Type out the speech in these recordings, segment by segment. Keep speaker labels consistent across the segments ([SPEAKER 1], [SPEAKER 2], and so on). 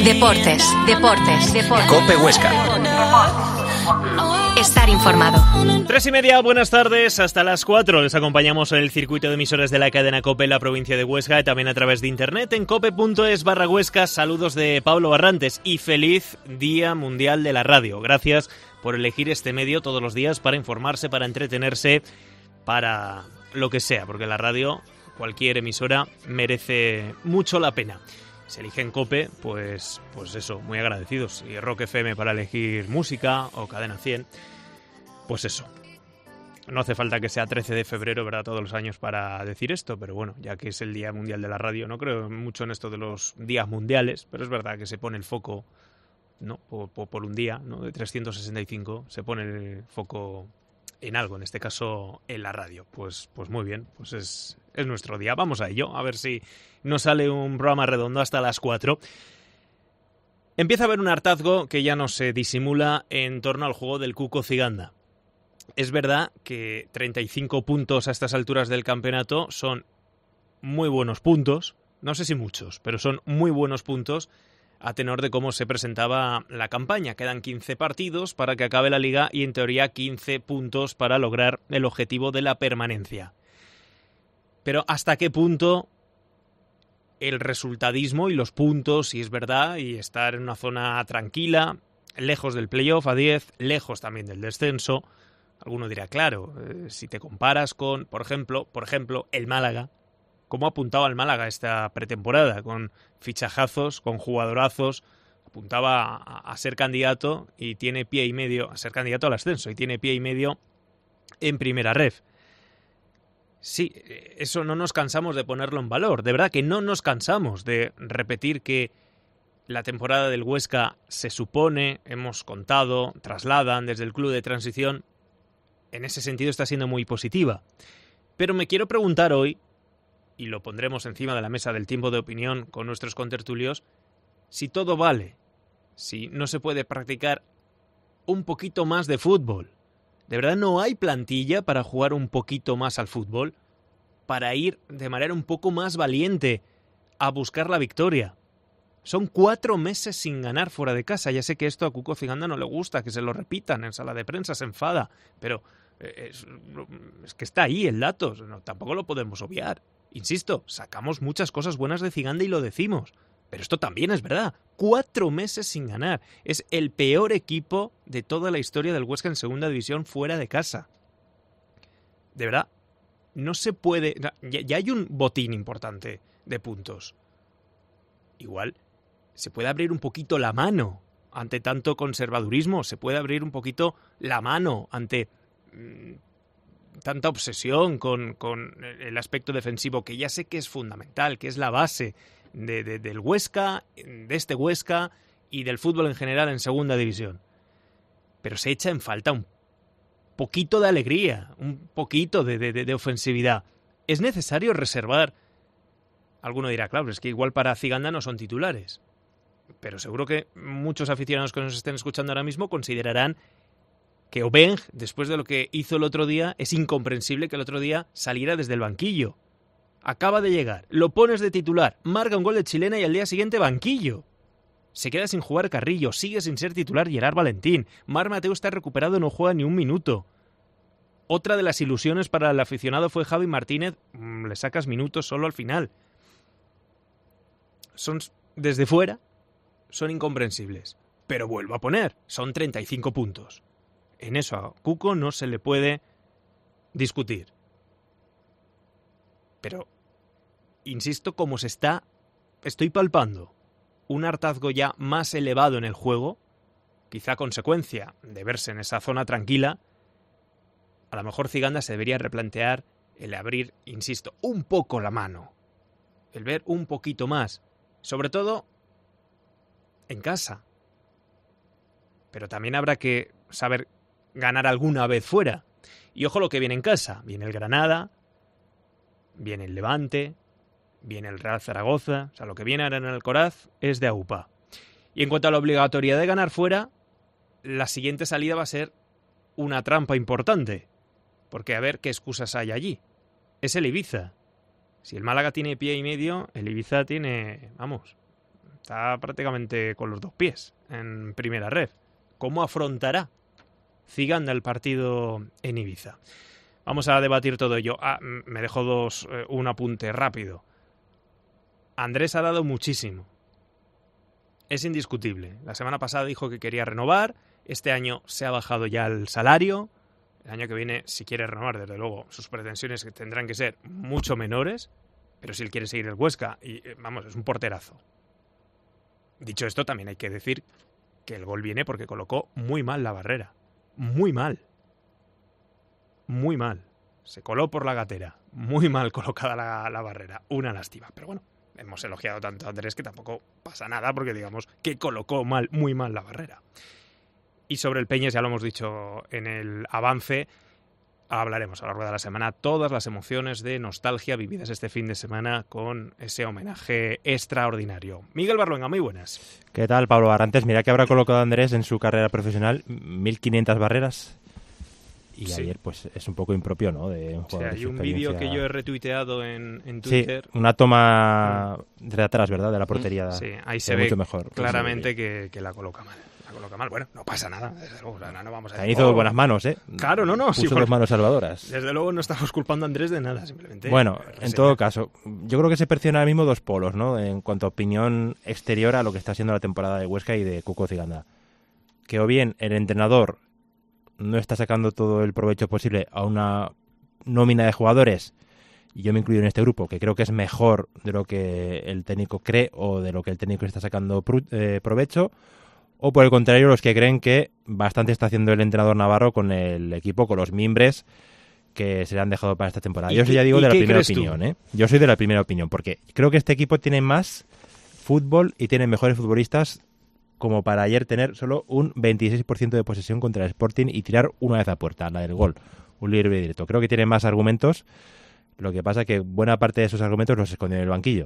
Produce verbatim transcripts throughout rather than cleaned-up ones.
[SPEAKER 1] Deportes, deportes, deportes.
[SPEAKER 2] COPE Huesca.
[SPEAKER 1] Estar informado.
[SPEAKER 3] Tres y media, buenas tardes, hasta las cuatro. Les acompañamos en el circuito de emisoras de la cadena COPE en la provincia de Huesca y también a través de internet en cope.es barra Huesca. Saludos de Pablo Barrantes y feliz Día Mundial de la Radio. Gracias por elegir este medio todos los días para informarse, para entretenerse, para lo que sea, porque la radio, cualquier emisora, merece mucho la pena. Se elige en COPE, pues, pues eso, muy agradecidos. Y Rock F M para elegir música o Cadena cien, pues eso. No hace falta que sea trece de febrero, ¿verdad?, todos los años para decir esto, pero bueno, ya que es el Día Mundial de la Radio, no creo mucho en esto de los días mundiales, pero es verdad que se pone el foco, ¿no?, por, por, por un día, ¿no?, de trescientos sesenta y cinco, se pone el foco en algo, en este caso en la radio. Pues, pues muy bien, pues es, es nuestro día. Vamos a ello, a ver si nos sale un programa redondo hasta las cuatro. Empieza a haber un hartazgo que ya no se disimula en torno al juego del Cuco Ciganda. Es verdad que treinta y cinco puntos a estas alturas del campeonato son muy buenos puntos, no sé si muchos, pero son muy buenos puntos a tenor de cómo se presentaba la campaña. Quedan quince partidos para que acabe la liga y en teoría quince puntos para lograr el objetivo de la permanencia. Pero ¿hasta qué punto el resultadismo y los puntos, si es verdad, y estar en una zona tranquila, lejos del playoff a diez, lejos también del descenso? Alguno dirá, claro, eh, si te comparas con, por ejemplo, por ejemplo, el Málaga, cómo apuntaba el Málaga esta pretemporada, con fichajazos, con jugadorazos, apuntaba a, a ser candidato y tiene pie y medio, a ser candidato al ascenso y tiene pie y medio en primera ref. Sí, eso no nos cansamos de ponerlo en valor, de verdad que no nos cansamos de repetir que la temporada del Huesca se supone, hemos contado, trasladan desde el club de transición, en ese sentido está siendo muy positiva. Pero me quiero preguntar hoy, y lo pondremos encima de la mesa del tiempo de opinión con nuestros contertulios, si todo vale, si no se puede practicar un poquito más de fútbol. ¿De verdad no hay plantilla para jugar un poquito más al fútbol? Para ir de manera un poco más valiente a buscar la victoria. Son cuatro meses sin ganar fuera de casa. Ya sé que esto a Cuco Ciganda no le gusta, que se lo repitan en sala de prensa, se enfada, pero es, es que está ahí el dato, no, tampoco lo podemos obviar. Insisto, sacamos muchas cosas buenas de Ciganda y lo decimos, pero esto también es verdad. Cuatro meses sin ganar. Es el peor equipo de toda la historia del Huesca en segunda división fuera de casa. De verdad, no se puede... Ya, ya hay un botín importante de puntos. Igual se puede abrir un poquito la mano ante tanto conservadurismo, se puede abrir un poquito la mano ante mmm, tanta obsesión con, con el aspecto defensivo, que ya sé que es fundamental, que es la base de, de, del Huesca, de este Huesca y del fútbol en general en segunda división. Pero se echa en falta un poquito de alegría, un poquito de, de, de ofensividad. Es necesario reservar. Alguno dirá, claro, es que igual para Ciganda no son titulares. Pero seguro que muchos aficionados que nos estén escuchando ahora mismo considerarán que Obeng, después de lo que hizo el otro día, es incomprensible que el otro día saliera desde el banquillo. Acaba de llegar, lo pones de titular, marca un gol de chilena y al día siguiente banquillo. Se queda sin jugar Carrillo, sigue sin ser titular Gerard Valentín. Marc Mateu está recuperado, no juega ni un minuto. Otra de las ilusiones para el aficionado fue Javi Martínez, mmm, le sacas minutos solo al final. Son, desde fuera, son incomprensibles. Pero vuelvo a poner, son treinta y cinco puntos. En eso a Cuco no se le puede discutir. Pero, insisto, como se está, estoy palpando un hartazgo ya más elevado en el juego, quizá consecuencia de verse en esa zona tranquila, a lo mejor Ciganda se debería replantear el abrir, insisto, un poco la mano, el ver un poquito más, sobre todo en casa. Pero también habrá que saber ganar alguna vez fuera. Y ojo lo que viene en casa. Viene el Granada, viene el Levante, viene el Real Zaragoza. O sea, lo que viene ahora en el Alcoraz es de aupa. Y en cuanto a la obligatoriedad de ganar fuera, la siguiente salida va a ser una trampa importante. Porque a ver qué excusas hay allí. Es el Ibiza. Si el Málaga tiene pie y medio, el Ibiza tiene, vamos, Está prácticamente con los dos pies en primera red. ¿Cómo afrontará Ciganda el partido en Ibiza? Vamos a debatir todo ello. Ah, me dejo dos, eh, un apunte rápido. Andrés ha dado muchísimo. Es indiscutible. La semana pasada dijo que quería renovar. Este año se ha bajado ya el salario. El año que viene, si quiere renovar, desde luego, sus pretensiones tendrán que ser mucho menores. Pero si él quiere seguir el Huesca, y vamos, es un porterazo. Dicho esto, también hay que decir que el gol viene porque colocó muy mal la barrera. Muy mal. Muy mal. Se coló por la gatera. Muy mal colocada la, la barrera. Una lástima. Pero bueno, hemos elogiado tanto a Andrés que tampoco pasa nada porque digamos que colocó mal, muy mal la barrera. Y sobre el Peñes, ya lo hemos dicho en el avance, hablaremos a lo largo de la semana todas las emociones de nostalgia vividas este fin de semana con ese homenaje extraordinario. Miguel Barluenga, muy buenas.
[SPEAKER 2] ¿Qué tal, Pablo Barrantes? Mira que habrá colocado Andrés en su carrera profesional mil quinientas barreras. Y sí. Ayer pues es un poco impropio, ¿no? De un jugador.
[SPEAKER 3] O sea, hay un vídeo que yo he retuiteado en, en Twitter.
[SPEAKER 2] Sí, una toma de atrás, ¿verdad? De la portería.
[SPEAKER 3] Sí, ahí se ve
[SPEAKER 2] mucho mejor,
[SPEAKER 3] claramente que, que la coloca mal. La coloca mal. Bueno, no pasa nada. Desde luego, no, no vamos a decir,
[SPEAKER 2] hizo
[SPEAKER 3] oh,
[SPEAKER 2] buenas manos, ¿eh?
[SPEAKER 3] Claro, no, no.
[SPEAKER 2] Puso
[SPEAKER 3] sí,
[SPEAKER 2] dos manos salvadoras.
[SPEAKER 3] Desde luego no estamos culpando a Andrés de nada, simplemente.
[SPEAKER 2] Bueno, en todo caso, yo creo que se perciben ahora mismo dos polos, ¿no? En cuanto a opinión exterior a lo que está siendo la temporada de Huesca y de Cuco Ciganda. Que o bien el entrenador no está sacando todo el provecho posible a una nómina de jugadores, y yo me incluyo en este grupo, que creo que es mejor de lo que el técnico cree o de lo que el técnico está sacando pro, eh, provecho, o por el contrario, los que creen que bastante está haciendo el entrenador navarro con el equipo, con los mimbres que se le han dejado para esta temporada. Yo soy, ya digo, de la primera opinión, ¿eh? Yo soy de la primera opinión, porque creo que este equipo tiene más fútbol y tiene mejores futbolistas como para ayer tener solo un veintiséis por ciento de posesión contra el Sporting y tirar una vez a puerta, la del gol, un libre directo. Creo que tiene más argumentos, lo que pasa que buena parte de esos argumentos los escondió en el banquillo.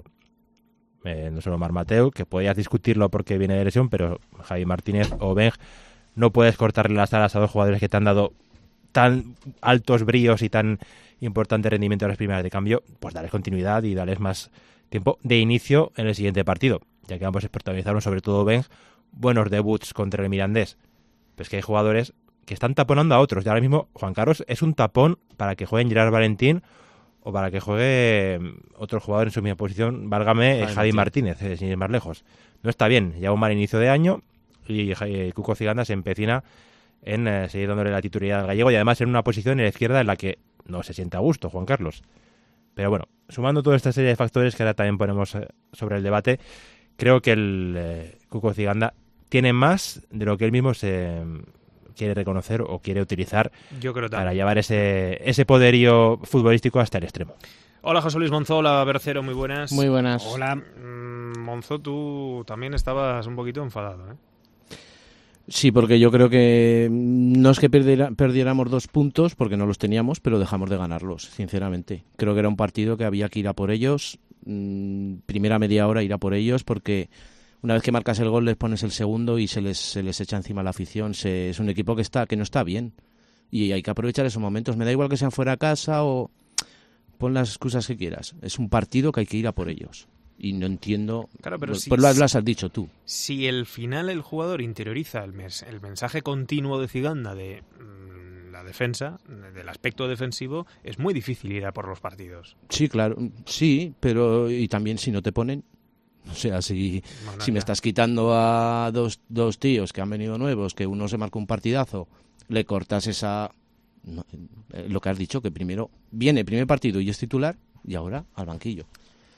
[SPEAKER 2] Eh, no solo Marc Mateu, que podías discutirlo porque viene de lesión, pero Javi Martínez o Benj, no puedes cortarle las alas a dos jugadores que te han dado tan altos bríos y tan importante rendimiento en las primeras de cambio. Pues darles continuidad y darles más tiempo de inicio en el siguiente partido, ya que ambos protagonizaron, sobre todo Benj, buenos debuts contra el Mirandés. Pues que hay jugadores que están taponando a otros. Y ahora mismo Juan Carlos es un tapón para que jueguen Gerard Valentín o para que juegue otro jugador en su misma posición, válgame, Javi, Javi Martínez, eh, sin ir más lejos. No está bien, lleva un mal inicio de año y eh, Cuco Ciganda se empecina en eh, seguir dándole la titularidad al gallego y además en una posición en la izquierda en la que no se siente a gusto Juan Carlos. Pero bueno, sumando toda esta serie de factores que ahora también ponemos eh, sobre el debate, creo que el eh, Cuco Ciganda tiene más de lo que él mismo se quiere reconocer o quiere utilizar.
[SPEAKER 3] Yo creo
[SPEAKER 2] para llevar ese, ese poderío futbolístico hasta el extremo.
[SPEAKER 3] Hola, José Luis Monzó, hola Bercero, muy buenas.
[SPEAKER 4] Muy buenas.
[SPEAKER 3] Hola, mm, Monzó, tú también estabas un poquito enfadado, ¿eh?
[SPEAKER 4] Sí, porque yo creo que no es que perdiera, perdiéramos dos puntos, porque no los teníamos, pero dejamos de ganarlos, sinceramente. Creo que era un partido que había que ir a por ellos, mmm, primera media hora ir a por ellos, porque una vez que marcas el gol les pones el segundo y se les, se les echa encima la afición. Se, es un equipo que está que no está bien y hay que aprovechar esos momentos. Me da igual que sean fuera a casa o pon las excusas que quieras. Es un partido que hay que ir a por ellos. Y no entiendo... Claro, pero pues, si, pues lo, lo has dicho tú.
[SPEAKER 3] Si al final el jugador interioriza el, mes, el mensaje continuo de Ciganda de mmm, la defensa, del aspecto defensivo, es muy difícil ir a por los partidos.
[SPEAKER 4] Sí, claro. Sí, pero y también si no te ponen... O sea, si, bueno, si me estás quitando a dos, dos tíos que han venido nuevos, que uno se marcó un partidazo, le cortas esa... No, eh, lo que has dicho, que primero viene primer partido y es titular, y ahora al banquillo.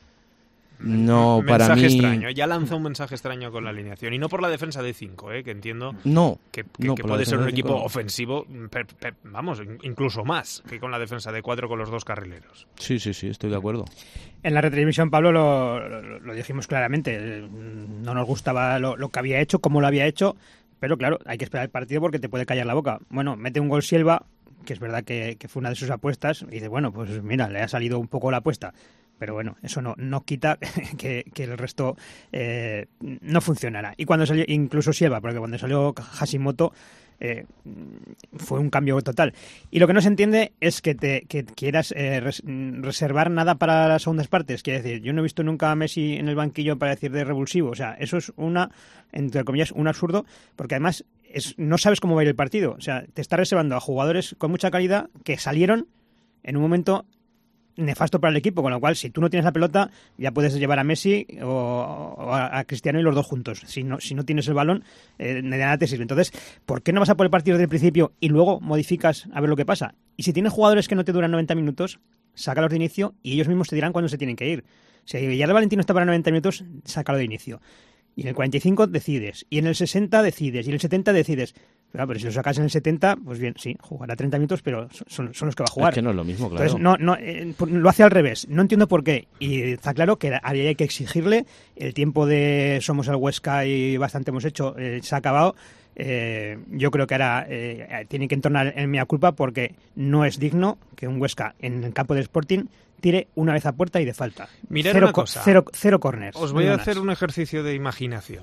[SPEAKER 4] No,
[SPEAKER 3] mensaje
[SPEAKER 4] para mí...
[SPEAKER 3] extraño, ya lanza un mensaje extraño con la alineación. Y no por la defensa de cinco, ¿eh? Que entiendo
[SPEAKER 4] no,
[SPEAKER 3] que, que,
[SPEAKER 4] no,
[SPEAKER 3] que puede ser un equipo no. ofensivo, per, per, vamos, incluso más que con la defensa de cuatro con los dos carrileros.
[SPEAKER 4] Sí, sí, sí, estoy de acuerdo.
[SPEAKER 5] En la retransmisión, Pablo, lo, lo, lo dijimos claramente. No nos gustaba lo, lo que había hecho, cómo lo había hecho, pero claro, hay que esperar el partido porque te puede callar la boca. Bueno, mete un gol Silva, que es verdad que, que fue una de sus apuestas, y dice, bueno, pues mira, le ha salido un poco la apuesta. Pero bueno, eso no, no quita que, que el resto eh, no funcionara. Y cuando salió, incluso Silva, porque cuando salió Hashimoto, eh, fue un cambio total. Y lo que no se entiende es que te que quieras eh, res, reservar nada para las segundas partes. Quiere decir, yo no he visto nunca a Messi en el banquillo para decir de revulsivo. O sea, eso es una, entre comillas, un absurdo, porque además es, no sabes cómo va a ir el partido. O sea, te está reservando a jugadores con mucha calidad que salieron en un momento nefasto para el equipo, con lo cual si tú no tienes la pelota ya puedes llevar a Messi o, o a, a Cristiano y los dos juntos. Si no, si no tienes el balón, eh, de nada te sirve. Entonces, ¿por qué no vas a por el partido desde el principio y luego modificas a ver lo que pasa? Y si tienes jugadores que no te duran noventa minutos, sácalos de inicio y ellos mismos te dirán cuándo se tienen que ir. Si Villarreal Valentino está para noventa minutos, sácalo de inicio. Y en el cuarenta y cinco decides, y en el sesenta decides, y en el setenta decides. Pero, pero si lo sacas en el setenta, pues bien, sí, jugará treinta minutos, pero son, son los que va a jugar.
[SPEAKER 4] Es que no es lo mismo, claro.
[SPEAKER 5] Entonces, no, no, eh, lo hace al revés. No entiendo por qué. Y está claro que hay que exigirle. El tiempo de somos el Huesca y bastante hemos hecho, eh, se ha acabado. Eh, yo creo que ahora eh, tiene que entornar en mea culpa porque no es digno que un Huesca en el campo del Sporting tire una vez a puerta y de falta.
[SPEAKER 3] Mirad
[SPEAKER 5] cero,
[SPEAKER 3] una cosa.
[SPEAKER 5] Cero, cero corners.
[SPEAKER 3] Os voy a hacer un ejercicio de imaginación.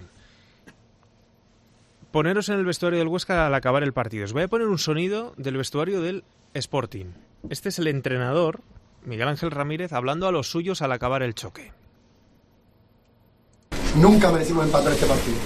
[SPEAKER 3] Poneros en el vestuario del Huesca al acabar el partido. Os voy a poner un sonido del vestuario del Sporting. Este es el entrenador, Miguel Ángel Ramírez, hablando a los suyos al acabar el choque.
[SPEAKER 6] Nunca merecimos empatar este partido.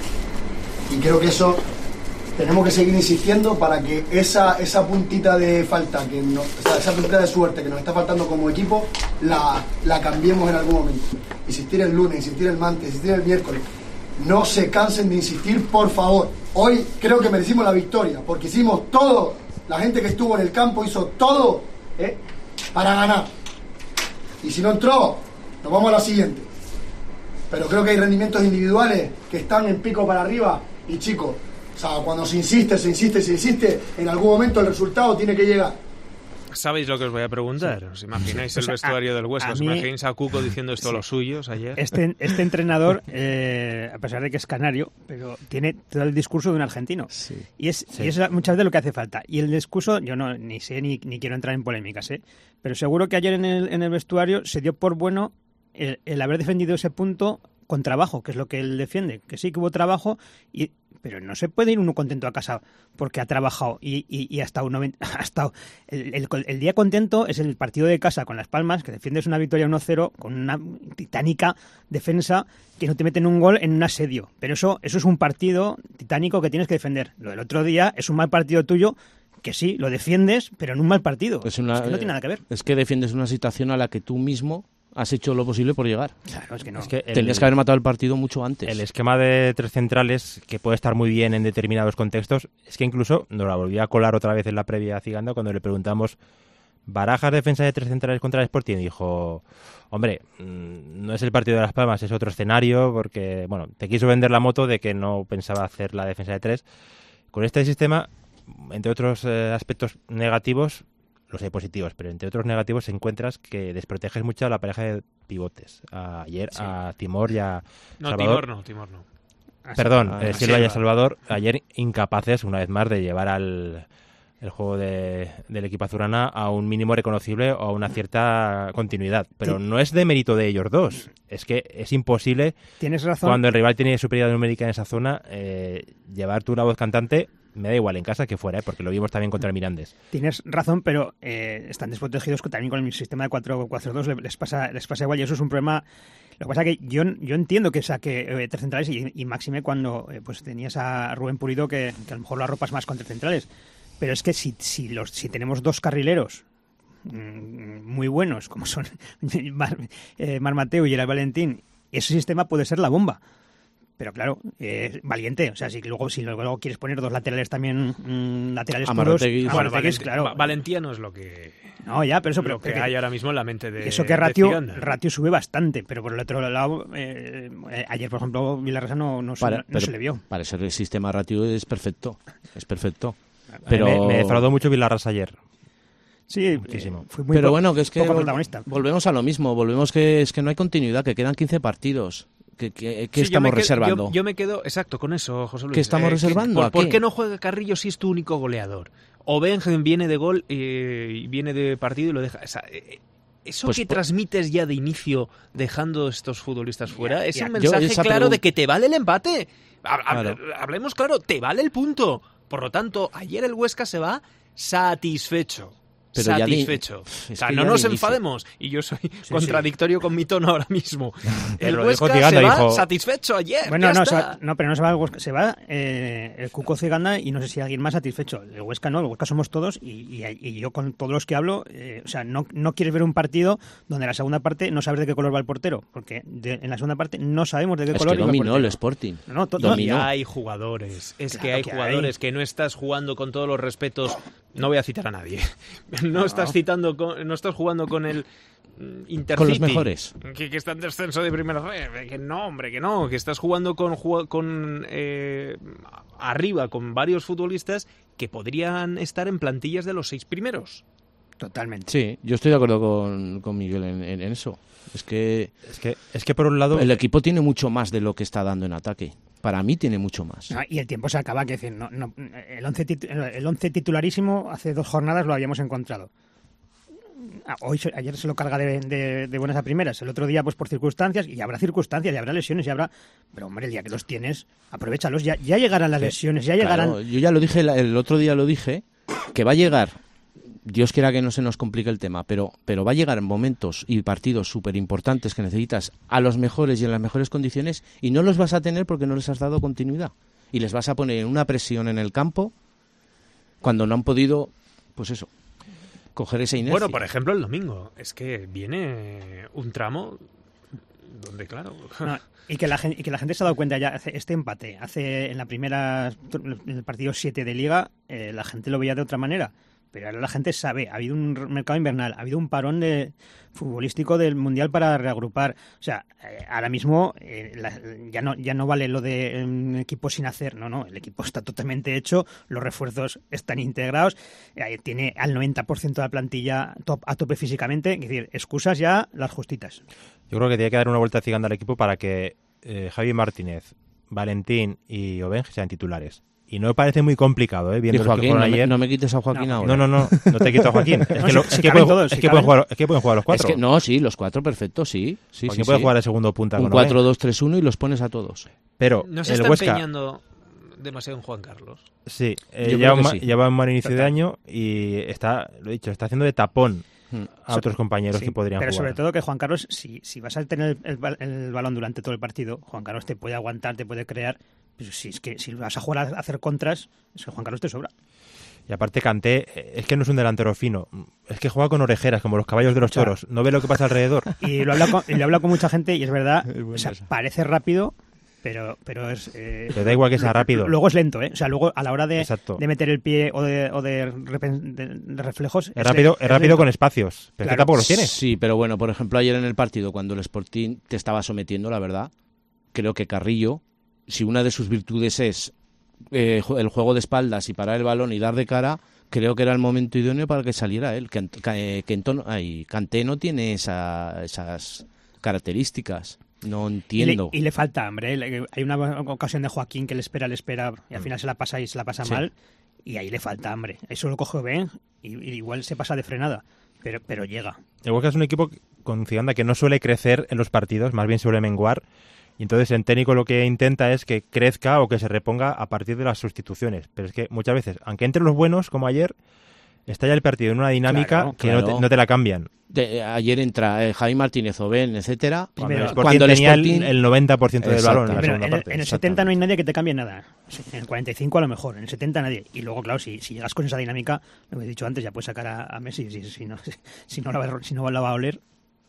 [SPEAKER 6] Y creo que eso tenemos que seguir insistiendo para que esa, esa puntita de falta, que no, o sea, esa puntita de suerte que nos está faltando como equipo, la, la cambiemos en algún momento. Insistir el lunes, insistir el martes, insistir el miércoles. No se cansen de insistir, por favor. Hoy creo que merecimos la victoria, porque hicimos todo, la gente que estuvo en el campo hizo todo ¿eh? para ganar. Y si no entró, nos vamos a la siguiente. Pero creo que hay rendimientos individuales que están en pico para arriba y chicos, o sea, cuando se insiste, se insiste, se insiste, en algún momento el resultado tiene que llegar.
[SPEAKER 3] ¿Sabéis lo que os voy a preguntar? ¿Os imagináis
[SPEAKER 5] sí.
[SPEAKER 3] el
[SPEAKER 5] O sea,
[SPEAKER 3] vestuario
[SPEAKER 5] a,
[SPEAKER 3] del Huesca? ¿Os
[SPEAKER 5] mí,
[SPEAKER 3] imagináis a Cuco diciendo esto
[SPEAKER 5] sí.
[SPEAKER 3] a los suyos ayer?
[SPEAKER 5] Este, este entrenador, eh, a pesar de que es canario, pero tiene todo el discurso de un argentino. Sí. Y, es, sí. y es muchas veces lo que hace falta. Y el discurso, yo no ni sé ni, ni quiero entrar en polémicas, ¿eh? Pero seguro que ayer en el, en el vestuario se dio por bueno el, el haber defendido ese punto con trabajo, que es lo que él defiende. Que sí que hubo trabajo, y pero no se puede ir uno contento a casa porque ha trabajado y, y, y hasta un noventa, hasta el, el, el día contento es el partido de casa con Las Palmas, que defiendes una victoria uno cero con una titánica defensa que no te meten un gol en un asedio. Pero eso, eso es un partido titánico que tienes que defender. Lo del otro día es un mal partido tuyo que sí, lo defiendes, pero en un mal partido. Es, una, es que no tiene nada que ver.
[SPEAKER 4] Es que defiendes una situación a la que tú mismo has hecho lo posible por llegar.
[SPEAKER 5] Claro, es que no.
[SPEAKER 2] Es que el,
[SPEAKER 4] Tenías que haber matado el partido mucho antes.
[SPEAKER 2] El esquema de tres centrales, que puede estar muy bien en determinados contextos, es que incluso nos la volví a colar otra vez en la previa a Ciganda cuando le preguntamos ¿barajas defensa de tres centrales contra el Sporting? Y dijo, hombre, no es el partido de Las Palmas, es otro escenario, porque, bueno, te quiso vender la moto de que no pensaba hacer la defensa de tres. Con este sistema, entre otros eh, aspectos negativos, los hay positivos, pero entre otros negativos encuentras que desproteges mucho a la pareja de pivotes. A ayer, sí. a Timor y a
[SPEAKER 3] no,
[SPEAKER 2] Salvador.
[SPEAKER 3] Timor no, Timor no.
[SPEAKER 2] Perdón,
[SPEAKER 3] ah,
[SPEAKER 2] eh, Silva y a Salvador, ayer incapaces, una vez más, de llevar al el juego de, del equipo azulgrana a un mínimo reconocible o a una cierta continuidad. Pero no es de mérito de ellos dos. Es que es imposible,
[SPEAKER 5] ¿Tienes razón?
[SPEAKER 2] Cuando el rival tiene superioridad numérica en esa zona, eh, llevar tú una voz cantante. Me da igual en casa que fuera, ¿eh? Porque lo vimos también contra el Mirandés.
[SPEAKER 5] Tienes razón, pero eh, están desprotegidos también con el sistema de cuatro cuatro dos, les pasa, les pasa igual y eso es un problema. Lo que pasa es que yo, yo entiendo que saque eh, tres centrales y, y máxime cuando eh, pues tenías a Rubén Pulido que, que a lo mejor lo arropas más con tres centrales. Pero es que si, si, los, si tenemos dos carrileros mmm, muy buenos, como son Mar, eh, Mar Mateo y Gerard Valentín, ese sistema puede ser la bomba. Pero claro, eh, valiente. O sea, si luego, si luego quieres poner dos laterales también, mmm, laterales puros...
[SPEAKER 3] Bueno, bueno, Valent claro. Valentía no es lo que...
[SPEAKER 5] No, ya, pero eso...
[SPEAKER 3] Lo
[SPEAKER 5] pero,
[SPEAKER 3] que hay ahora mismo en la mente de
[SPEAKER 5] Eso que Ratio, Ratio sube bastante, pero por el otro lado, eh, eh, ayer, por ejemplo, Vilarrasa no, no,
[SPEAKER 4] para,
[SPEAKER 5] no
[SPEAKER 4] pero,
[SPEAKER 5] se le vio.
[SPEAKER 4] Para ser el sistema Ratio es perfecto. Es perfecto. Pero
[SPEAKER 2] me, me defraudó mucho Vilarrasa ayer.
[SPEAKER 5] Sí,
[SPEAKER 2] muchísimo.
[SPEAKER 5] Fue muy
[SPEAKER 4] pero
[SPEAKER 5] po
[SPEAKER 4] bueno, que es que
[SPEAKER 5] poco
[SPEAKER 4] vol
[SPEAKER 5] protagonista.
[SPEAKER 4] volvemos a lo mismo. Volvemos que es que no hay continuidad, que quedan quince partidos. ¿Qué, qué, qué
[SPEAKER 3] sí,
[SPEAKER 4] estamos
[SPEAKER 3] yo quedo,
[SPEAKER 4] reservando?
[SPEAKER 3] Yo, yo me quedo, exacto, con eso, José Luis.
[SPEAKER 4] ¿Qué estamos
[SPEAKER 3] eh,
[SPEAKER 4] reservando?
[SPEAKER 3] ¿Por,
[SPEAKER 4] ¿A
[SPEAKER 3] ¿por
[SPEAKER 4] qué?
[SPEAKER 3] qué no juega Carrillo si es tu único goleador? O Benjamin viene de gol eh, y viene de partido y lo deja. O sea, eh, eso pues, que pues, transmites ya de inicio dejando estos futbolistas fuera, ya, es ya, un mensaje claro de que te vale el empate. Hable, claro. Hablemos claro, te vale el punto. Por lo tanto, ayer el Huesca se va satisfecho.
[SPEAKER 4] Pero
[SPEAKER 3] satisfecho.
[SPEAKER 4] Ya
[SPEAKER 3] o sea,
[SPEAKER 4] que
[SPEAKER 3] no
[SPEAKER 4] ya
[SPEAKER 3] nos
[SPEAKER 4] de inicio.
[SPEAKER 3] enfademos. Y yo soy
[SPEAKER 5] Sí,
[SPEAKER 3] contradictorio sí. con mi tono ahora mismo. El
[SPEAKER 2] Pero
[SPEAKER 3] Huesca
[SPEAKER 2] dijo Ciganda,
[SPEAKER 3] se va
[SPEAKER 2] dijo...
[SPEAKER 3] satisfecho ayer.
[SPEAKER 5] Bueno,
[SPEAKER 3] ya
[SPEAKER 5] no,
[SPEAKER 3] está.
[SPEAKER 5] se va, no, pero no se va el Huesca, se va eh, el Cuco Ciganda y no sé si alguien más satisfecho. El Huesca no, el Huesca somos todos y, y, y yo con todos los que hablo, eh, o sea, no, no quieres ver un partido donde en la segunda parte no sabes de qué color va el portero, porque de, en la segunda parte no sabemos de qué
[SPEAKER 4] Es
[SPEAKER 5] color
[SPEAKER 4] que
[SPEAKER 5] iba el
[SPEAKER 4] dominó
[SPEAKER 5] portero.
[SPEAKER 4] el Sporting.
[SPEAKER 5] No, no, to-
[SPEAKER 4] Dominó.
[SPEAKER 3] Y hay jugadores, es
[SPEAKER 5] Claro
[SPEAKER 3] que hay
[SPEAKER 5] que
[SPEAKER 3] jugadores
[SPEAKER 5] hay.
[SPEAKER 3] que no estás jugando con todos los respetos. No voy a citar a nadie. No,
[SPEAKER 5] No.
[SPEAKER 3] estás citando, con, no estás jugando con el mm, Intercity.
[SPEAKER 4] Con los mejores.
[SPEAKER 3] Que, que está en descenso de primera fe. Que no, hombre, que no. Que estás jugando con, con eh, arriba con varios futbolistas que podrían estar en plantillas de los seis primeros.
[SPEAKER 5] Totalmente.
[SPEAKER 4] Sí, yo estoy de acuerdo con, con Miguel en, en, en eso. Es que
[SPEAKER 2] Es que, es que por un lado...
[SPEAKER 4] el equipo tiene mucho más de lo que está dando en ataque. Para mí tiene mucho más.
[SPEAKER 5] No, y el tiempo se acaba, que decir, no, no, el once tit- el once titularísimo hace dos jornadas lo habíamos encontrado. Ah, Hoy, se- ayer se lo carga de, de, de buenas a primeras, el otro día pues por circunstancias, y habrá circunstancias, y habrá lesiones, y habrá... Pero hombre, el día que los tienes, aprovéchalos, ya, ya llegarán las lesiones, ya llegarán...
[SPEAKER 4] Claro, yo ya lo dije, el otro día lo dije, que va a llegar, Dios quiera que no se nos complique el tema, pero, pero va a llegar momentos y partidos súper importantes que necesitas a los mejores y en las mejores condiciones y no los vas a tener porque no les has dado continuidad. Y les vas a poner una presión en el campo cuando no han podido, pues eso, coger esa inercia.
[SPEAKER 3] Bueno, por ejemplo, el domingo. Es que viene un tramo donde, claro...
[SPEAKER 5] No, y, que la gente, y que la gente se ha dado cuenta ya, hace este empate, hace en la primera, en el partido siete de Liga, eh, la gente lo veía de otra manera. Pero ahora la gente sabe, ha habido un mercado invernal, ha habido un parón de futbolístico del Mundial para reagrupar. O sea, eh, ahora mismo eh, la, ya no ya no vale lo de un equipo sin hacer, no, no, el equipo está totalmente hecho, los refuerzos están integrados, eh, tiene al noventa por ciento de la plantilla top, a tope físicamente, es decir, excusas ya las justitas.
[SPEAKER 2] Yo creo que tiene que dar una vuelta a Ciganda al equipo para que eh, Javi Martínez, Valentín y Oben sean titulares. Y no me parece muy complicado, ¿eh? Viendo
[SPEAKER 4] Y
[SPEAKER 2] los que
[SPEAKER 4] Joaquín,
[SPEAKER 2] jugaron
[SPEAKER 4] no, me,
[SPEAKER 2] ayer.
[SPEAKER 4] no me quites a Joaquín
[SPEAKER 5] No,
[SPEAKER 4] ahora.
[SPEAKER 2] No, no, no, no te quito a Joaquín. Es
[SPEAKER 5] No,
[SPEAKER 2] que, lo-
[SPEAKER 5] si-
[SPEAKER 2] es
[SPEAKER 5] si
[SPEAKER 2] que
[SPEAKER 5] caben
[SPEAKER 2] pueden,
[SPEAKER 5] todos,
[SPEAKER 2] es
[SPEAKER 5] si
[SPEAKER 2] que pueden
[SPEAKER 5] caben.
[SPEAKER 2] jugar, es que pueden jugar los
[SPEAKER 4] Es
[SPEAKER 2] cuatro.
[SPEAKER 4] que, no, sí, los cuatro perfectos, sí. sí,
[SPEAKER 2] Joaquín
[SPEAKER 4] sí,
[SPEAKER 2] puede
[SPEAKER 4] sí.
[SPEAKER 2] jugar de segundo punta
[SPEAKER 4] Un
[SPEAKER 2] con
[SPEAKER 4] cuatro
[SPEAKER 2] Oben.
[SPEAKER 4] dos tres uno y los pones a todos.
[SPEAKER 2] Pero
[SPEAKER 3] No se
[SPEAKER 2] el
[SPEAKER 3] está
[SPEAKER 2] Huesca,
[SPEAKER 3] empeñando demasiado en Juan Carlos.
[SPEAKER 2] sí, eh,
[SPEAKER 4] Yo
[SPEAKER 2] lleva,
[SPEAKER 4] creo que
[SPEAKER 2] un, ma-
[SPEAKER 4] sí.
[SPEAKER 2] lleva un mal inicio de
[SPEAKER 5] Total.
[SPEAKER 2] año y está, lo he dicho, está haciendo de tapón
[SPEAKER 4] Hmm.
[SPEAKER 2] a otros compañeros
[SPEAKER 5] Sí,
[SPEAKER 2] que podrían
[SPEAKER 5] pero
[SPEAKER 2] jugar.
[SPEAKER 5] sobre todo que Juan Carlos, si, si vas a tener el, bal- el balón durante todo el partido, Juan Carlos te puede aguantar, te puede crear. Pero si es que si vas a jugar a hacer contras, es que Juan Carlos te sobra.
[SPEAKER 2] Y aparte Kanté, eh, es que no es un delantero fino, es que juega con orejeras, como los caballos de los
[SPEAKER 5] Escucha.
[SPEAKER 2] toros. No ve lo que pasa alrededor.
[SPEAKER 5] Y lo habla con, y lo habla con mucha gente y es verdad,
[SPEAKER 2] Es buena
[SPEAKER 5] o sea,
[SPEAKER 2] esa.
[SPEAKER 5] parece rápido, pero pero es... eh,
[SPEAKER 2] Pero da igual que sea rápido.
[SPEAKER 5] Luego es lento, ¿eh? O sea, luego a la hora de,
[SPEAKER 2] Exacto.
[SPEAKER 5] de meter el pie o de, o de, repen- de- de reflejos...
[SPEAKER 2] Es rápido,
[SPEAKER 5] le-
[SPEAKER 2] es rápido
[SPEAKER 5] lento.
[SPEAKER 2] con espacios, pero es que
[SPEAKER 5] Claro.
[SPEAKER 2] tampoco los tienes.
[SPEAKER 4] Sí, pero bueno, por ejemplo, ayer en el partido, cuando el Sporting te estaba sometiendo, la verdad, creo que Carrillo, si una de sus virtudes es eh, ju- el juego de espaldas y parar el balón y dar de cara, creo que era el momento idóneo para que saliera él. Que, que, que Anton- ay, Kanté no tiene esa, esas características. No
[SPEAKER 5] Y le,
[SPEAKER 4] entiendo.
[SPEAKER 5] y le falta hambre. Le- Hay una ocasión de Joaquín que le espera, le espera y al final se la pasa y se la pasa
[SPEAKER 2] Sí.
[SPEAKER 5] mal. Y ahí le falta hambre. Eso lo coge Ben y, y igual se pasa de frenada. Pero, pero llega.
[SPEAKER 2] El Huesca es un equipo con Ciganda que no suele crecer en los partidos, más bien suele menguar. Y entonces el técnico lo que intenta es que crezca o que se reponga a partir de las sustituciones. Pero es que muchas veces, aunque entren los buenos, como ayer, está ya el partido en una dinámica
[SPEAKER 5] Claro,
[SPEAKER 2] que no
[SPEAKER 4] claro.
[SPEAKER 2] te, no te la cambian.
[SPEAKER 4] De- ayer entra eh, Javi Martínez, Oben, etcétera.
[SPEAKER 2] Cuando
[SPEAKER 5] Primero,
[SPEAKER 2] el Sporting
[SPEAKER 4] cuando el
[SPEAKER 2] tenía el-
[SPEAKER 4] Sporting-
[SPEAKER 2] el, noventa por ciento del balón en la
[SPEAKER 4] Exactamente.
[SPEAKER 5] Pero
[SPEAKER 2] segunda
[SPEAKER 5] en, el,
[SPEAKER 2] parte.
[SPEAKER 5] en el setenta no hay nadie que te cambie nada. En el cuarenta y cinco a lo mejor, en el setenta nadie. Y luego, claro, si, si llegas con esa dinámica, lo que he dicho antes, ya puedes sacar a, a Messi. Si, si, no, si, no la va, si no la va a oler.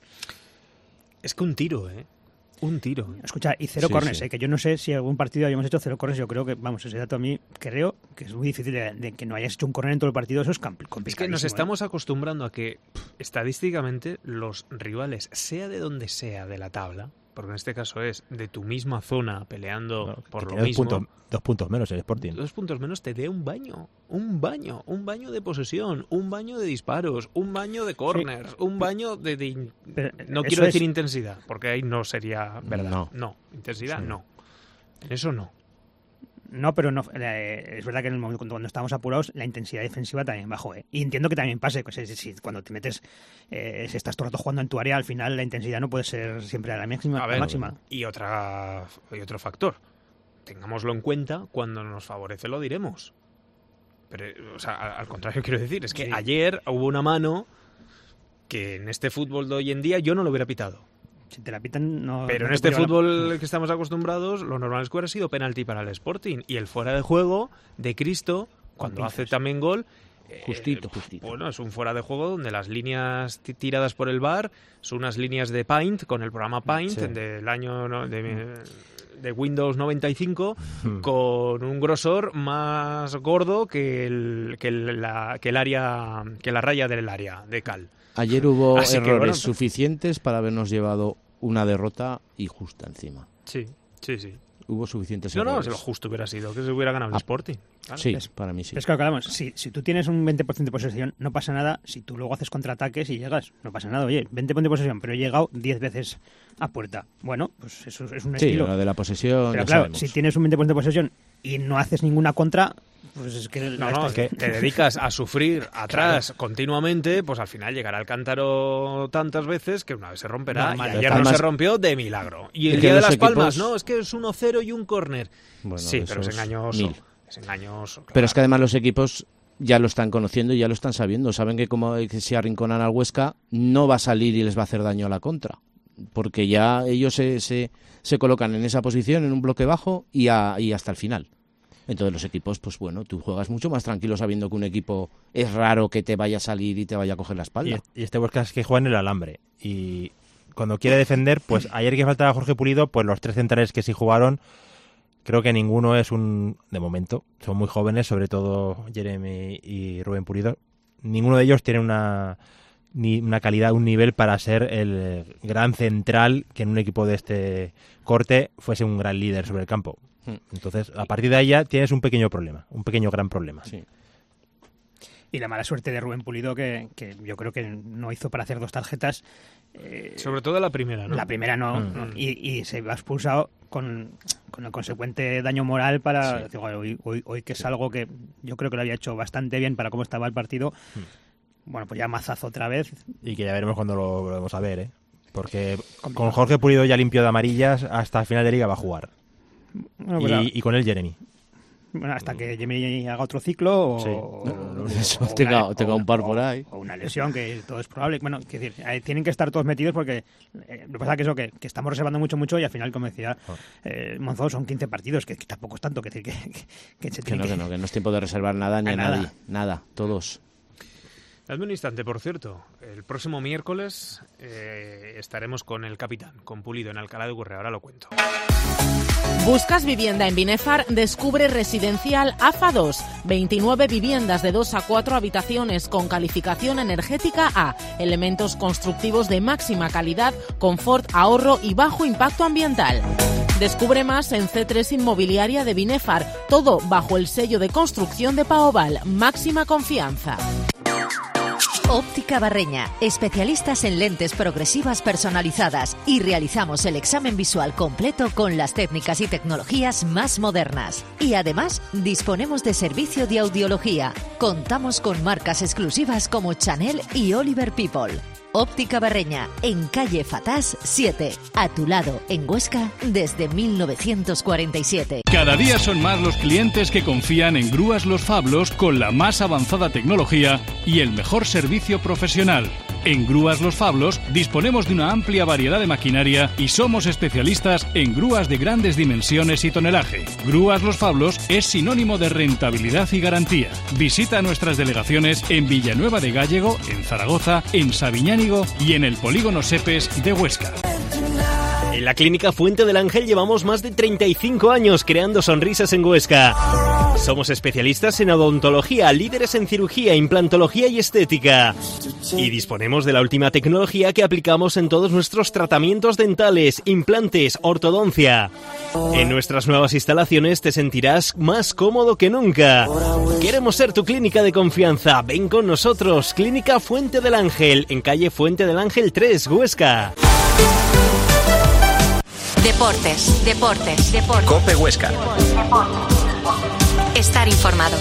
[SPEAKER 3] Es que un tiro, ¿eh? Un tiro.
[SPEAKER 5] Escucha, y cero
[SPEAKER 4] Sí,
[SPEAKER 5] corners,
[SPEAKER 4] sí.
[SPEAKER 5] ¿eh? Que yo no sé si algún partido hayamos hecho cero corners. Yo creo que, vamos, ese dato a mí creo que es muy difícil de, de que no hayas hecho un corner en todo el partido. Eso es compl- complicadísimo.
[SPEAKER 3] Es que nos
[SPEAKER 5] ¿eh?
[SPEAKER 3] estamos acostumbrando a que pff, estadísticamente los rivales, sea de donde sea de la tabla, porque en este caso es de tu misma zona peleando
[SPEAKER 2] Bueno,
[SPEAKER 3] por
[SPEAKER 2] que
[SPEAKER 3] lo
[SPEAKER 2] tiene
[SPEAKER 3] mismo,
[SPEAKER 2] dos puntos, dos puntos menos el Sporting.
[SPEAKER 3] dos puntos menos te dé un baño, un baño, un baño de posesión, un baño de disparos, un baño de corners, un baño de... de in-
[SPEAKER 5] Pero
[SPEAKER 3] no
[SPEAKER 5] eso
[SPEAKER 3] quiero decir
[SPEAKER 5] es-
[SPEAKER 3] intensidad, porque ahí no sería verdad.
[SPEAKER 4] No.
[SPEAKER 3] intensidad
[SPEAKER 2] Sí.
[SPEAKER 3] no. Eso no.
[SPEAKER 5] No, pero no, eh, es verdad que en el momento cuando, cuando estábamos apurados la intensidad defensiva también bajó. ¿eh? Y entiendo que también pase, que si, si cuando te metes, eh, si estás todo el rato jugando en tu área, al final la intensidad no puede ser siempre a la máxima.
[SPEAKER 3] A
[SPEAKER 5] la
[SPEAKER 3] ver,
[SPEAKER 5] máxima.
[SPEAKER 3] y, otra, y otro factor. Tengámoslo en cuenta, cuando nos favorece lo diremos. pero, o sea, al contrario quiero decir, es que
[SPEAKER 5] Sí.
[SPEAKER 3] ayer hubo una mano que en este fútbol de hoy en día yo no lo hubiera pitado.
[SPEAKER 5] Si te la pitan, no.
[SPEAKER 3] Pero
[SPEAKER 5] no
[SPEAKER 3] en
[SPEAKER 5] te
[SPEAKER 3] este
[SPEAKER 5] priva la-
[SPEAKER 3] fútbol que estamos acostumbrados, lo normal es que hubiera sido penalti para el Sporting. Y el fuera de juego de Cristo, cuando hace también gol... eh,
[SPEAKER 4] Justito, justito.
[SPEAKER 3] Bueno, es un fuera de juego donde las líneas ti- tiradas por el V A R son unas líneas de Paint, con el programa Paint
[SPEAKER 4] Sí.
[SPEAKER 3] del año no- de, de Windows noventa y cinco, con un grosor más gordo que el, que el, la, que el área, que la raya del área de cal.
[SPEAKER 4] Ayer hubo
[SPEAKER 3] Así que,
[SPEAKER 4] errores
[SPEAKER 3] bueno,
[SPEAKER 4] suficientes para habernos llevado una derrota injusta encima.
[SPEAKER 3] Sí, sí, sí.
[SPEAKER 4] Hubo suficientes
[SPEAKER 3] No, no,
[SPEAKER 4] errores.
[SPEAKER 3] si lo justo hubiera sido que se hubiera ganado el
[SPEAKER 4] Ah,
[SPEAKER 3] Sporting. Claro.
[SPEAKER 4] Sí,
[SPEAKER 5] Es-
[SPEAKER 4] para mí sí.
[SPEAKER 5] Es que, claro, vamos, si, si tú tienes un veinte por ciento de posesión, no pasa nada. Si tú luego haces contraataques y llegas, no pasa nada. Oye, veinte por ciento de posesión, pero he llegado diez veces a puerta. Bueno, pues eso es un
[SPEAKER 4] Sí,
[SPEAKER 5] estilo.
[SPEAKER 4] lo de la posesión
[SPEAKER 5] Pero
[SPEAKER 4] ya
[SPEAKER 5] claro,
[SPEAKER 4] sabemos.
[SPEAKER 5] si tienes un veinte por ciento de posesión y no haces ninguna contra, pues es que...
[SPEAKER 3] No, no, es que te dedicas a sufrir atrás continuamente, pues al final llegará al cántaro tantas veces que una vez se romperá.
[SPEAKER 5] Normal.
[SPEAKER 3] Y ayer
[SPEAKER 4] Además-
[SPEAKER 3] no se rompió de milagro. Y
[SPEAKER 4] Es
[SPEAKER 3] el
[SPEAKER 4] que
[SPEAKER 3] día de
[SPEAKER 4] los
[SPEAKER 3] las Palmas,
[SPEAKER 4] equipos-
[SPEAKER 3] no, es que es uno cero y un córner.
[SPEAKER 4] Bueno,
[SPEAKER 3] Sí, pero es
[SPEAKER 4] esos
[SPEAKER 3] engañoso.
[SPEAKER 4] mil.
[SPEAKER 3] Es engañoso.
[SPEAKER 4] Pero es que
[SPEAKER 3] claro.
[SPEAKER 4] además los equipos ya lo están conociendo y ya lo están sabiendo. Saben que como que si arrinconan al Huesca no va a salir y les va a hacer daño a la contra. Porque ya ellos se, se, se colocan en esa posición, en un bloque bajo y, a- y hasta el final. Entonces los equipos, pues bueno, tú juegas mucho más tranquilo sabiendo que un equipo es raro que te vaya a salir y te vaya a coger la
[SPEAKER 2] Y,
[SPEAKER 4] espalda.
[SPEAKER 2] y este Huesca es que juega en el alambre. Y cuando quiere defender, pues ayer que faltaba Jorge Pulido, pues los tres centrales que sí jugaron, creo que ninguno es un... De momento, son muy jóvenes, sobre todo Jeremy y Rubén Pulido. Ninguno de ellos tiene una, ni una calidad, un nivel para ser el gran central que en un equipo de este corte fuese un gran líder sobre el campo. Entonces, a partir de ahí ya tienes un pequeño problema, un pequeño gran problema.
[SPEAKER 4] Sí.
[SPEAKER 5] Y la mala suerte de Rubén Pulido, que, que yo creo que no hizo para hacer dos tarjetas. Eh,
[SPEAKER 3] Sobre todo la primera, ¿no?
[SPEAKER 5] La primera no,
[SPEAKER 2] Mm.
[SPEAKER 5] no, y, y se va expulsado con, con el consecuente daño moral para
[SPEAKER 4] Sí.
[SPEAKER 5] decir, "Joder, hoy, hoy, hoy que es algo que yo creo que lo había hecho bastante bien para cómo estaba el partido". Bueno, pues ya mazazo otra vez.
[SPEAKER 2] Y que ya veremos cuando lo volvemos a ver, ¿eh? Porque con Jorge Pulido ya limpio de amarillas, hasta el final de liga va a jugar.
[SPEAKER 5] Bueno, pues,
[SPEAKER 2] Y, y con él Jeremy.
[SPEAKER 5] bueno, hasta que Jimmy haga otro ciclo o,
[SPEAKER 2] Sí.
[SPEAKER 5] o-
[SPEAKER 4] No,
[SPEAKER 5] o-
[SPEAKER 4] eso,
[SPEAKER 5] o
[SPEAKER 4] tenga-
[SPEAKER 5] una-
[SPEAKER 4] tenga
[SPEAKER 5] o-
[SPEAKER 4] un par
[SPEAKER 5] o-
[SPEAKER 4] por ahí.
[SPEAKER 5] o una lesión, que todo es probable. Bueno, quiero decir, eh, tienen que estar todos metidos porque eh, lo que pasa es que eso, que, que estamos reservando mucho, mucho y al final, como decía eh, Monzó, son quince partidos, que, que tampoco es tanto, que, que, que, que se
[SPEAKER 4] Que
[SPEAKER 5] tienen
[SPEAKER 4] no, que no, que no es tiempo de reservar nada ni
[SPEAKER 5] A
[SPEAKER 4] a,
[SPEAKER 5] nada.
[SPEAKER 4] nadie. Nada, todos.
[SPEAKER 3] Dame un instante, por cierto. El próximo miércoles eh, estaremos con el capitán, con Pulido, en Alcalá de Gurrea. Ahora lo cuento.
[SPEAKER 7] ¿Buscas vivienda en Binefar? Descubre Residencial A F A dos. veintinueve viviendas de dos a cuatro habitaciones con calificación energética A. Elementos constructivos de máxima calidad, confort, ahorro y bajo impacto ambiental. Descubre más en C tres Inmobiliaria de Binefar. Todo bajo el sello de construcción de Paoval. Máxima confianza.
[SPEAKER 1] Óptica Barreña, especialistas en lentes progresivas personalizadas y realizamos el examen visual completo con las técnicas y tecnologías más modernas. Y además, disponemos de servicio de audiología. Contamos con marcas exclusivas como Chanel y Oliver People. Óptica Barreña, en calle Fatás siete, a tu lado, en Huesca, desde mil novecientos cuarenta y siete.
[SPEAKER 8] Cada día son más los clientes que confían en Grúas Los Fablos con la más avanzada tecnología y el mejor servicio profesional. En Grúas Los Fablos disponemos de una amplia variedad de maquinaria y somos especialistas en grúas de grandes dimensiones y tonelaje. Grúas Los Fablos es sinónimo de rentabilidad y garantía. Visita nuestras delegaciones en Villanueva de Gállego, en Zaragoza, en Sabiñánigo y en el Polígono Sepes de Huesca.
[SPEAKER 3] En la Clínica Fuente del Ángel llevamos más de treinta y cinco años creando sonrisas en Huesca. Somos especialistas en odontología, líderes en cirugía, implantología y estética. Y disponemos de la última tecnología que aplicamos en todos nuestros tratamientos dentales, implantes, ortodoncia. En nuestras nuevas instalaciones te sentirás más cómodo que nunca. Queremos ser tu clínica de confianza. Ven con nosotros. Clínica Fuente del Ángel, en calle Fuente del Ángel tres, Huesca.
[SPEAKER 1] Deportes, deportes, deportes.
[SPEAKER 9] Cope Huesca.
[SPEAKER 1] Estar informado.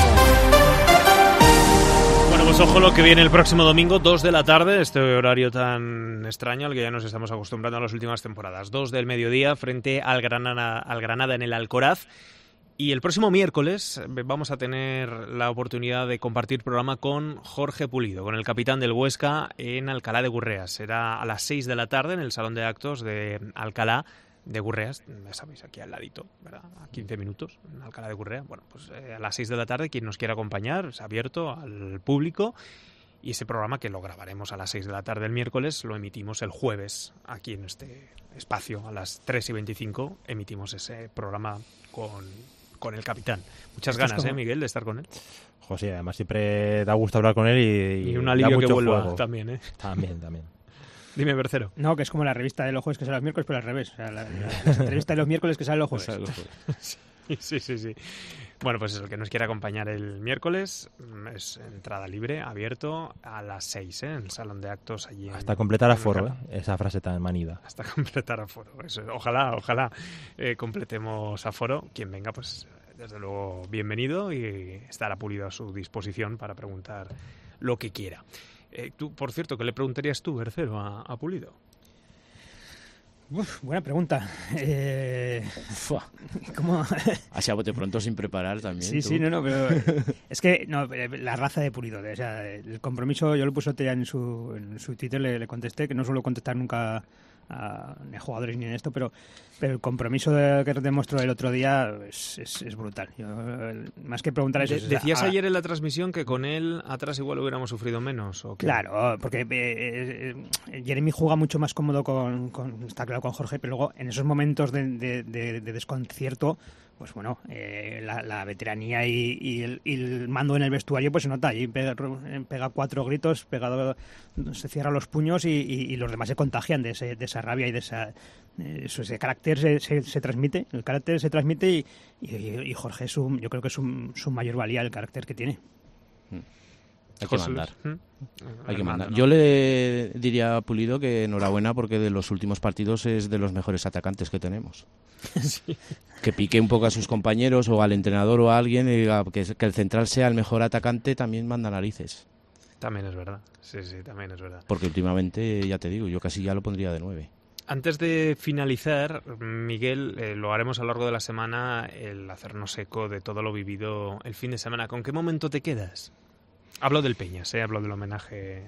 [SPEAKER 3] Bueno, pues ojo lo que viene el próximo domingo, dos de la tarde, este horario tan extraño al que ya nos estamos acostumbrando en las últimas temporadas. dos del mediodía frente al Granada, al Granada en el Alcoraz. Y el próximo miércoles vamos a tener la oportunidad de compartir programa con Jorge Pulido, con el capitán del Huesca en Alcalá de Gurreas. Será a las seis de la tarde en el Salón de Actos de Alcalá de Gurreas, ya sabéis, aquí al ladito, ¿verdad? A quince minutos en Alcalá de Gurreas. Bueno, pues eh, a las seis de la tarde, quien nos quiera acompañar, es abierto al público. Y ese programa, que lo grabaremos a las seis de la tarde el miércoles, lo emitimos el jueves aquí en este espacio. A las tres y veinticinco emitimos ese programa con, con el capitán. Muchas ganas, como... ¿eh, Miguel, de estar con él?
[SPEAKER 2] José, además siempre da gusto hablar con él y,
[SPEAKER 3] y un alivio
[SPEAKER 2] da mucho
[SPEAKER 3] que vuelva
[SPEAKER 2] juego.
[SPEAKER 3] También, ¿eh?
[SPEAKER 2] También, también.
[SPEAKER 3] Dime, Bercero.
[SPEAKER 5] No, que es como la revista de los jueves que sale los miércoles, pero al revés. O sea, la, la, la entrevista de los miércoles que sale los jueves.
[SPEAKER 3] Sí, sí, sí, sí. Bueno, pues eso, el que nos quiera acompañar el miércoles es entrada libre, abierto a las seis, ¿eh? En el Salón de Actos allí.
[SPEAKER 2] Hasta
[SPEAKER 3] en,
[SPEAKER 2] completar
[SPEAKER 3] en
[SPEAKER 2] aforo, ¿eh? Esa frase tan manida.
[SPEAKER 3] Hasta completar aforo. Eso, ojalá, ojalá eh, completemos aforo. Quien venga, pues desde luego bienvenido y estará Pulido a su disposición para preguntar lo que quiera. Eh, tú, por cierto, ¿qué le preguntarías tú, Bercero, a, a Pulido?
[SPEAKER 5] Uf, buena pregunta. Eh, ¿Cómo?
[SPEAKER 4] Así a bote pronto sin preparar también.
[SPEAKER 5] Sí,
[SPEAKER 4] tú.
[SPEAKER 5] sí, no, no, pero es que no, la raza de Pulido, o sea, el compromiso, yo lo puse otro día en su, en su Twitter, le, le contesté, que no suelo contestar nunca a, ni a jugadores ni en esto, pero, pero el compromiso de, que demostró el otro día es, es, es brutal. Yo, más que preguntar eso...
[SPEAKER 3] De,
[SPEAKER 5] es,
[SPEAKER 3] decías
[SPEAKER 5] a,
[SPEAKER 3] ayer en la transmisión que con él atrás igual hubiéramos sufrido menos, ¿o qué?
[SPEAKER 5] Claro, porque eh, eh, Jeremy juega mucho más cómodo con, con, está claro, con Jorge, pero luego en esos momentos de, de, de, de desconcierto, pues bueno, eh, la, la veteranía y, y, el, y el mando en el vestuario pues se nota, ahí pega, pega cuatro gritos, pegado, se cierra los puños y, y, y los demás se contagian de, ese, de esa rabia y de esa, eso, ese carácter se, se, se transmite, el carácter se transmite y, y, y Jorge es un, yo creo que es un, su mayor valía el carácter que tiene.
[SPEAKER 4] Hay que mandar.
[SPEAKER 3] ¿Mm?
[SPEAKER 4] Hay que mandar.
[SPEAKER 3] ¿no?
[SPEAKER 4] Yo le diría a Pulido que enhorabuena porque de los últimos partidos es de los mejores atacantes que tenemos.
[SPEAKER 3] Sí.
[SPEAKER 4] Que pique un poco a sus compañeros o al entrenador o a alguien y diga que, que el central sea el mejor atacante también manda narices.
[SPEAKER 3] También es verdad. Sí, sí, también es verdad.
[SPEAKER 4] Porque últimamente, ya te digo, yo casi ya lo pondría de nueve.
[SPEAKER 3] Antes de finalizar, Miguel, eh, lo haremos a lo largo de la semana, el hacernos eco de todo lo vivido el fin de semana. ¿Con qué momento te quedas? Hablo del Peñas, ¿eh? Hablo del homenaje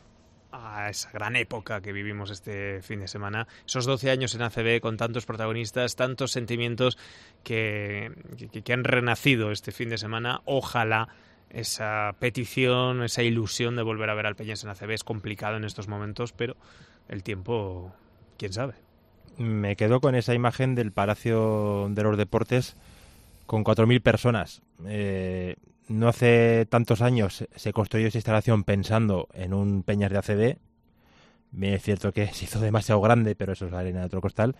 [SPEAKER 3] a esa gran época que vivimos este fin de semana. Esos doce años en A C B con tantos protagonistas, tantos sentimientos que, que, que han renacido este fin de semana. Ojalá esa petición, esa ilusión de volver a ver al Peñas en A C B es complicado en estos momentos, pero el tiempo, quién sabe.
[SPEAKER 2] Me quedo con esa imagen del Palacio de los Deportes con cuatro mil personas. Eh... No hace tantos años se construyó esa instalación pensando en un Peñas de A C B. Bien, es cierto que se hizo demasiado grande, pero eso es la arena de otro costal.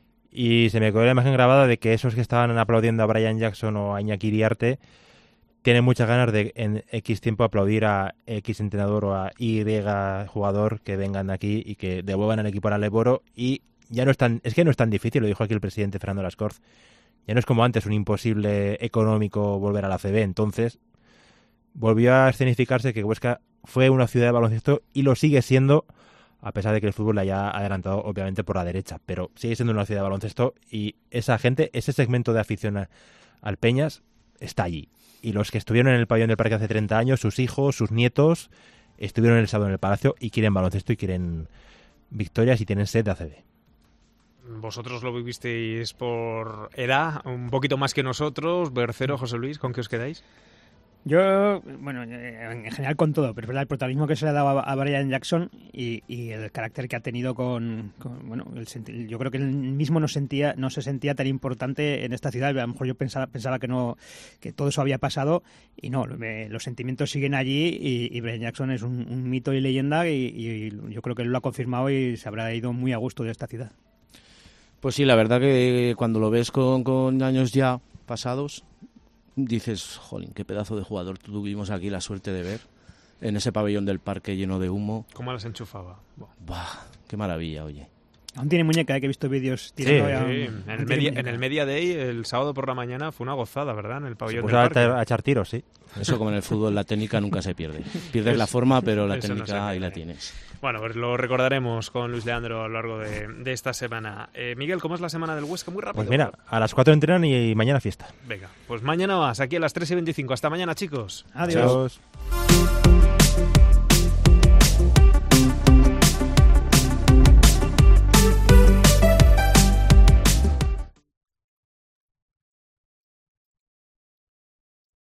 [SPEAKER 2] Y se me quedó la imagen grabada de que esos que estaban aplaudiendo a Brian Jackson o a Iñaki Iriarte tienen muchas ganas de en X tiempo aplaudir a X entrenador o a Y jugador que vengan aquí y que devuelvan al equipo al Leboro. Y ya no es tan, es que no es tan difícil, lo dijo aquí el presidente Fernando Lascorz. Ya no es como antes un imposible económico volver a la A C B. Entonces volvió a escenificarse que Huesca fue una ciudad de baloncesto y lo sigue siendo, a pesar de que el fútbol le haya adelantado obviamente por la derecha, pero sigue siendo una ciudad de baloncesto y esa gente, ese segmento de afición a, al Peñas está allí. Y los que estuvieron en el pabellón del parque hace treinta años, sus hijos, sus nietos, estuvieron el sábado en el Palacio y quieren baloncesto y quieren victorias y tienen sed de A C B.
[SPEAKER 3] Vosotros lo vivisteis por edad, un poquito más que nosotros. Bercero, José Luis, ¿con qué os quedáis?
[SPEAKER 5] Yo, bueno, en general con todo, pero es verdad, el protagonismo que se le ha dado a Brian Jackson y, y el carácter que ha tenido con, con bueno, el, yo creo que él mismo no sentía, no se sentía tan importante en esta ciudad. A lo mejor yo pensaba, pensaba que no, que todo eso había pasado y no, los sentimientos siguen allí y, y Brian Jackson es un, un mito y leyenda y, y yo creo que él lo ha confirmado y se habrá ido muy a gusto de esta ciudad.
[SPEAKER 4] Pues sí, la verdad que cuando lo ves con, con años ya pasados, dices, jolín, qué pedazo de jugador tuvimos aquí la suerte de ver en ese pabellón del parque lleno de humo.
[SPEAKER 3] ¿Cómo las enchufaba?
[SPEAKER 4] Buah, qué maravilla, oye.
[SPEAKER 5] Aún tiene muñeca, ¿eh? Que he visto vídeos tirando
[SPEAKER 2] Sí,
[SPEAKER 5] ya.
[SPEAKER 3] Sí,
[SPEAKER 5] un-
[SPEAKER 3] en, el
[SPEAKER 5] un
[SPEAKER 3] media,
[SPEAKER 5] muñeca.
[SPEAKER 3] en el Media Day, el sábado por la mañana, fue una gozada, ¿verdad? En el
[SPEAKER 2] Se
[SPEAKER 3] pabellón
[SPEAKER 2] puso
[SPEAKER 3] del
[SPEAKER 2] a,
[SPEAKER 3] parque.
[SPEAKER 2] a echar tiros, sí.
[SPEAKER 4] Eso como en el fútbol, la técnica nunca se pierde. Pierdes la forma, pero la
[SPEAKER 3] eso no se
[SPEAKER 4] técnica ahí
[SPEAKER 3] pierde.
[SPEAKER 4] la tienes.
[SPEAKER 3] Bueno, pues lo recordaremos con Luis Leandro a lo largo de, de esta semana. Eh, Miguel, ¿cómo es la semana del Huesca? Muy rápido.
[SPEAKER 2] Pues mira, a las cuatro entrenan y mañana fiesta.
[SPEAKER 3] Venga, pues mañana más, aquí a las tres y veinticinco. Hasta mañana, chicos.
[SPEAKER 5] Adiós.
[SPEAKER 2] Adiós.